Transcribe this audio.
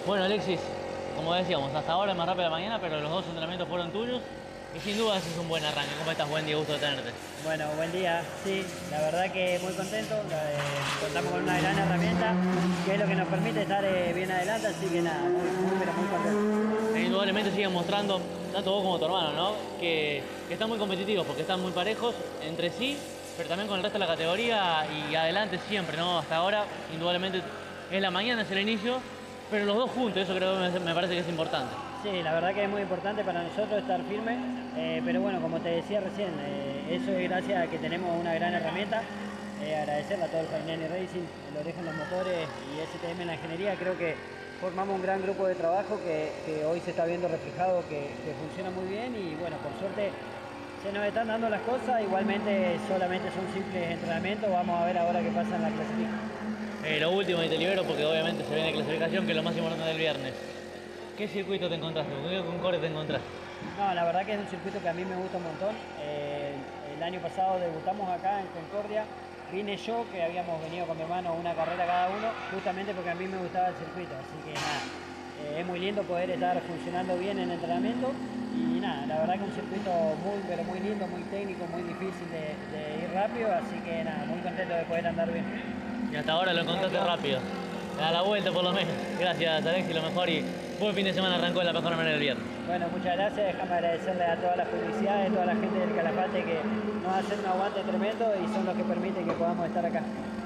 Bueno, Alexis, como decíamos, hasta ahora es más rápido de la mañana, pero los dos entrenamientos fueron tuyos y sin duda ese es un buen arranque. ¿Cómo estás? Buen día, gusto de tenerte. Bueno, buen día. Sí, la verdad que muy contento. Contamos con una gran herramienta que es lo que nos permite estar bien adelante, así que nada, pero muy contento. Indudablemente siguen mostrando, tanto vos como tu hermano, ¿no? Que están muy competitivos porque están muy parejos entre sí, pero también con el resto de la categoría y adelante siempre, ¿no? Hasta ahora, indudablemente, es la mañana, es el inicio, pero los dos juntos, eso creo que me parece que es importante. Sí, la verdad que es muy importante para nosotros estar firmes, pero bueno, como te decía recién, eso es gracias a que tenemos una gran herramienta. Agradecerle a todo el Fainani Racing, el Oreja en los motores y STM en la ingeniería. Creo que formamos un gran grupo de trabajo que hoy se está viendo reflejado, que funciona muy bien y bueno, por suerte se nos están dando las cosas. Igualmente solamente son simples entrenamientos, vamos a ver ahora qué pasa en la clasificación. Lo último, y te libero porque obviamente se viene clasificación, que es lo más importante del viernes. ¿Qué circuito te encontraste? ¿Con qué Concorde te encontraste? No, la verdad que es un circuito que a mí me gusta un montón. El año pasado debutamos acá en Concordia. Vine yo, que habíamos venido con mi hermano una carrera cada uno, justamente porque a mí me gustaba el circuito. Así que nada, es muy lindo poder estar funcionando bien en el entrenamiento. Y nada, la verdad que un circuito muy, pero muy lindo, muy técnico, muy difícil de ir rápido. Así que nada, muy contento de poder andar bien. Y hasta ahora lo encontraste rápido. A la vuelta por lo menos. Gracias, Alexis, lo mejor y buen fin de semana arrancó de la mejor manera el viernes. Bueno, muchas gracias. Déjame agradecerle a todas las publicidades, a toda la gente del Calafate que nos hacen un aguante tremendo y son los que permiten que podamos estar acá.